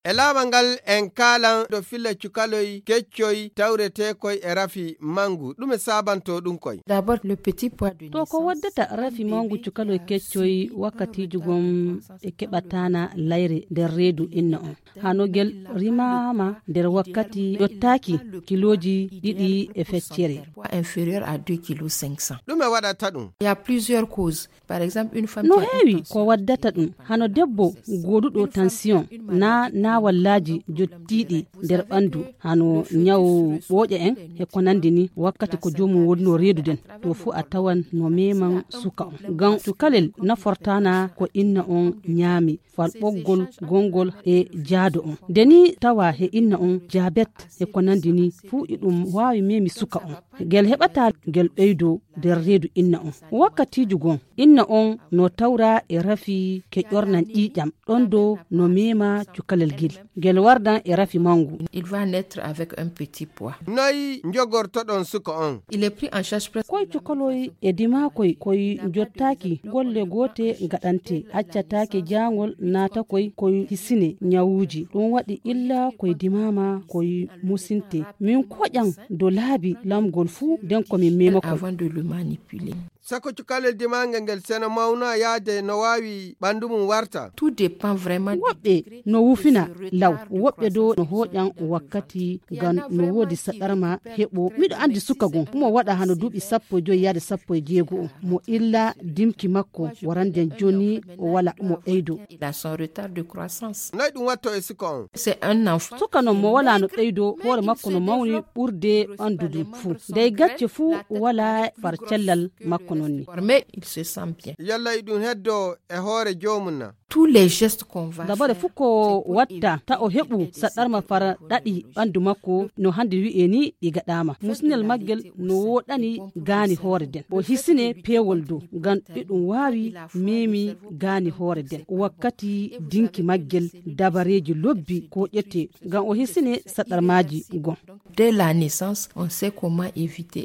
E labangal en kalan do fille cukaloy keccoy tawrete koy e rafi mangu ɗume sabanto ɗum koy. D'abord le petit poids de to ko waddata rafi mangu cukaloy keccoy wakkati jugom e keɓatana layre nder reedu inna on hanogel rimama nder wakkati yottaki kiloji ɗiɗi e feccere inférieur à 2 kg 500. ɗume waɗata ɗum? Il y a plusieurs causes. Par exemple une femme no heewi ko waddata ɗum hano debbo goduɗo tension na wallaji jottiɗi nder ɓandu hano nyawu ɓooƴe en e ko nandi ni wakkati ko jomum wonno reeduden to fu a tawan no meman suka on gam cukalel nafortana ko inna on ñaami fal ɓoggol gongol e jaado on deni tawa he inna on jabet e ko nandi ni fu iɗum wawi memi suka on gel heɓata gel ɓeydo nder reedu inna on wakkatiji gon inna on no tawra e rafi ke ƴornan ƴiƴam ɗon do no mema cukalel gel wardan e rafi mangu. Il va naître avec un petit poids. Noy njogortoɗon suka on? Il est pris en charge presque. Koy cukaloy e dima koy jottaki golle gote gaɗante accatake jangol nata koy hisine nyawuji ɗum waɗi illa koy dimama koy musinte min koƴan do laabi lamgol fu den komin mema koy. Avant de le manipuler. Sako cukalel dimanga ngel sena mawna yaade no wawi ɓandu mum warta. Tout dépend vraiment. Woɓɓe no wufina law woɓɓe do no hoƴan wakkati gan no wodi saɗarma heɓo miɗo andi suka gon mo waɗa hano duuɓi 15 yaade 16 mo illa dimki makko waranden joni o wala mo ɓeydo. Il a son retard de croissance. Noy ɗum watto e suka on? C'est un enfant. Suka non mo wala no ɓeydo hoore makko no mawni ɓurde andudu fu dey gacce fu wala far cellal makko nonni. Mais il se sent bien. Yalla idun heddo e hoore jomuna. Tous les gestes qu'on va dabare fuko watta ta o heɓu saɗɗarma fara ɗaɗi ɓandu makko no hande wi'e ni ɗi gaɗama musnel maggel no woɗani gaani hoore den o hisine pewol dow ngam ɗiɗum wawi memi gaani hoore den wakkati dinki maggel dabareji lobbi ko ƴette ngam o hisine saɗɗarmaji gon. Dès la naissance on sait comment éviter